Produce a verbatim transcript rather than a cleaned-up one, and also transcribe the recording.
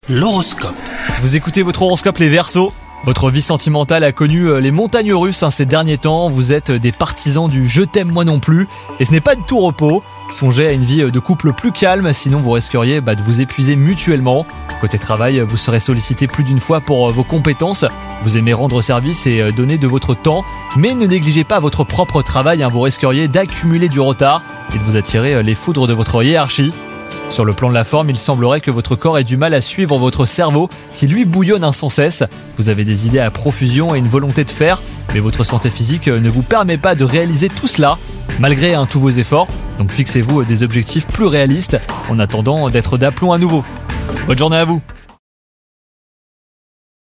L'horoscope. Vous écoutez votre horoscope les Verseaux. Votre vie sentimentale a connu les montagnes russes hein, ces derniers temps. Vous êtes des partisans du « je t'aime moi non plus » et ce n'est pas du tout repos. Songez à une vie de couple plus calme, sinon vous risqueriez bah, de vous épuiser mutuellement. Côté travail, vous serez sollicité plus d'une fois pour vos compétences. Vous aimez rendre service et donner de votre temps, mais ne négligez pas votre propre travail. Hein, vous risqueriez d'accumuler du retard et de vous attirer les foudres de votre hiérarchie. Sur le plan de la forme, il semblerait que votre corps ait du mal à suivre votre cerveau qui lui bouillonne hein, sans cesse. Vous avez des idées à profusion et une volonté de faire, mais votre santé physique ne vous permet pas de réaliser tout cela, malgré hein, tous vos efforts. Donc fixez-vous des objectifs plus réalistes en attendant d'être d'aplomb à nouveau. Bonne journée à vous!